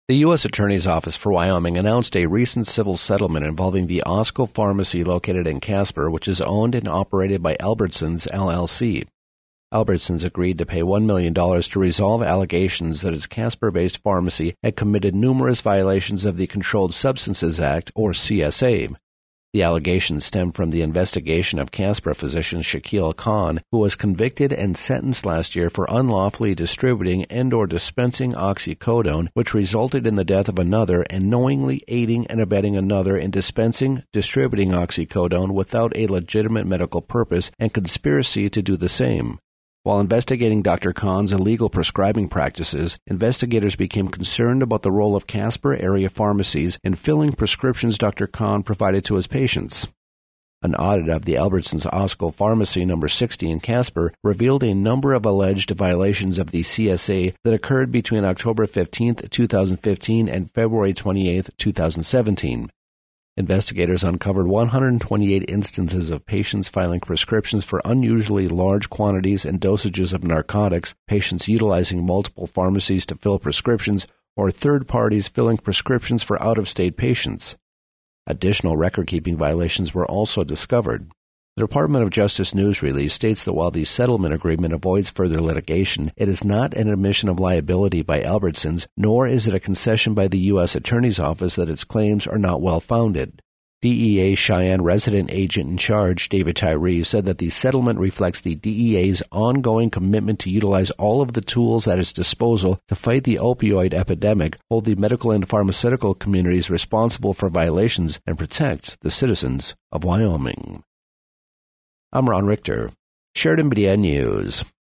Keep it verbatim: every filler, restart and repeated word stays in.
The U S Attorney's Office for Wyoming announced a recent civil settlement involving the Osco Pharmacy located in Casper, which is owned and operated by Albertsons, L L C. Albertsons agreed to pay one million dollars to resolve allegations that its Casper-based pharmacy had committed numerous violations of the Controlled Substances Act, or C S A. The allegations stem from the investigation of Casper physician Shaquille Khan, who was convicted and sentenced last year for unlawfully distributing and or dispensing oxycodone, which resulted in the death of another, and knowingly aiding and abetting another in dispensing, distributing oxycodone without a legitimate medical purpose, and conspiracy to do the same. While investigating Doctor Khan's illegal prescribing practices, investigators became concerned about the role of Casper area pharmacies in filling prescriptions Doctor Khan provided to his patients. An audit of the Albertsons Osco Pharmacy number sixty in Casper revealed a number of alleged violations of the C S A that occurred between October fifteenth, twenty fifteen and February twenty-eighth, twenty seventeen. Investigators uncovered one hundred twenty-eight instances of patients filing prescriptions for unusually large quantities and dosages of narcotics, patients utilizing multiple pharmacies to fill prescriptions, or third parties filling prescriptions for out-of-state patients. Additional record-keeping violations were also discovered. The Department of Justice news release states that while the settlement agreement avoids further litigation, it is not an admission of liability by Albertsons, nor is it a concession by the U S Attorney's Office that its claims are not well-founded. D E A Cheyenne resident agent in charge, David Tyree, said that the settlement reflects the D E A's ongoing commitment to utilize all of the tools at its disposal to fight the opioid epidemic, hold the medical and pharmaceutical communities responsible for violations, and protect the citizens of Wyoming. I'm Ron Richter, Sheridan Media News.